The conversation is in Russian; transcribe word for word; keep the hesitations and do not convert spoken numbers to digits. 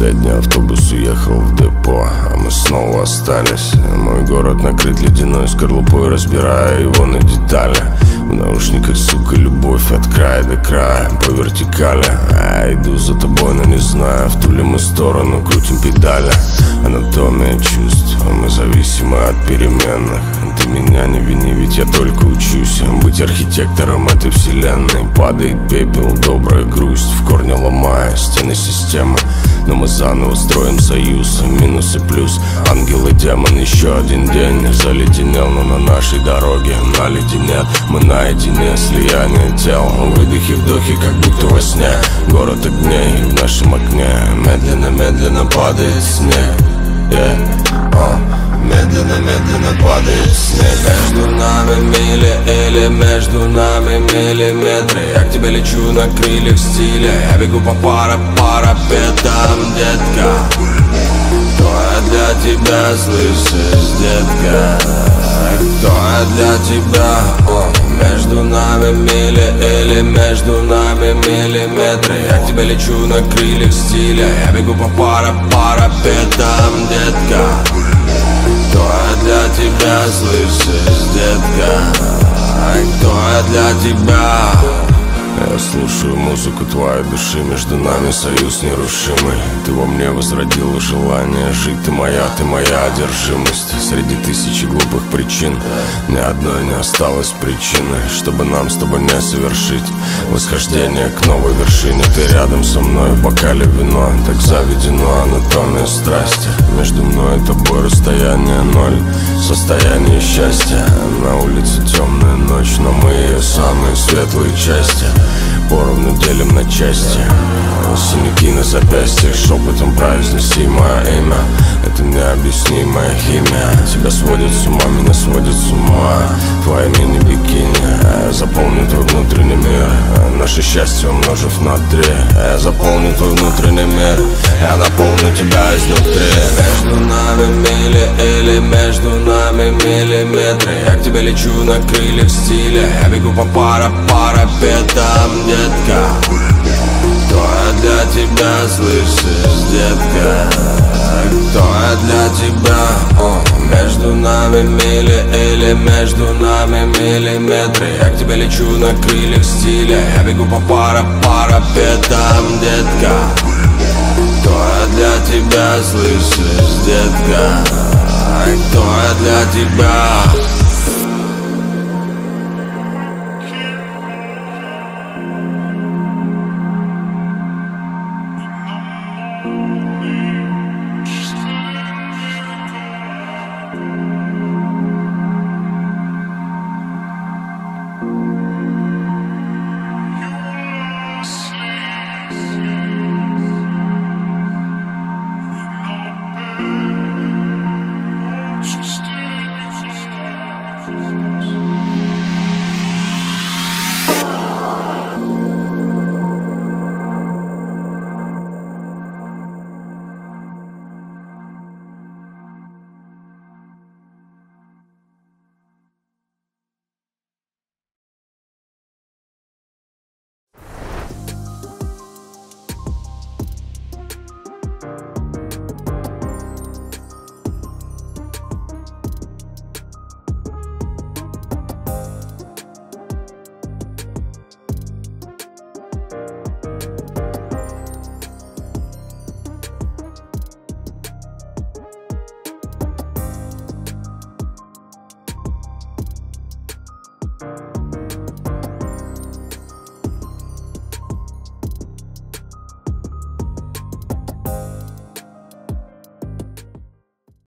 Последний автобус уехал в депо, а мы снова остались. Мой город накрыт ледяной скорлупой, разбирая его на детали. В наушниках, сука, любовь от края до края, по вертикали. Я иду за тобой, но не знаю, в ту ли мы сторону крутим педали. Анатомия чувств, мы зависимы от переменных. Ты меня не вини, ведь я только учусь быть архитектором этой вселенной. Падает пепел, добрая грусть, в корне ломая стены системы. Но мы заново строим союз, минус и плюс. Ангел и демон, еще один день заледенел, но на нашей дороге наледенет. Мы наедине, слияние тел, выдохи, вдохи, как будто во сне. Город огней в нашем окне, медленно-медленно падает снег. Yeah. Oh. Медленно-медленно падает снег. Между нами мили или между нами миллиметры. Я к тебе лечу на крыльях стиля. Я бегу по пара-парапетам, детка. Кто я для тебя, слышишь, детка? Кто я для тебя? О, между нами мили или между нами миллиметры. Я к тебе лечу на крыльях стиля. Я бегу по пара-парапетам, детка. Кто я для тебя, слышишь, детка? Кто я для тебя? Я слушаю музыку твоей души, между нами союз нерушимый. Ты во мне возродила желание жить, ты моя, ты моя одержимость. Среди тысячи глупых причин ни одной не осталось причины, чтобы нам с тобой не совершить восхождение к новой вершине. Ты рядом со мной, в бокале вино, так заведено анатомия страсти. Между мной и тобой расстояние ноль, состояние счастья. На улице темная ночь, но мы ее самые светлые части. Поровну делим на части. Синяки на запястьях, шепотом произносимое имя. Это необъяснимая химия. Тебя сводит с ума, меня сводит с ума. Твоя мини-бикини, я заполню твой внутренний мир. Наше счастье умножив на три. Я заполню твой внутренний мир. Я наполню тебя изнутри. Между нами мили или между нами миллиметры. Я к тебе лечу на крыльях стиля. Я бегу по пара-парапетам, детка. Кто я для тебя, слышишь, детка? Кто я для тебя? О, между нами мили или между нами миллиметры. Я к тебе лечу на крыльях стиля. Я бегу по пара-парапетам, детка. Кто я для тебя, слышишь, детка? Кто я для тебя?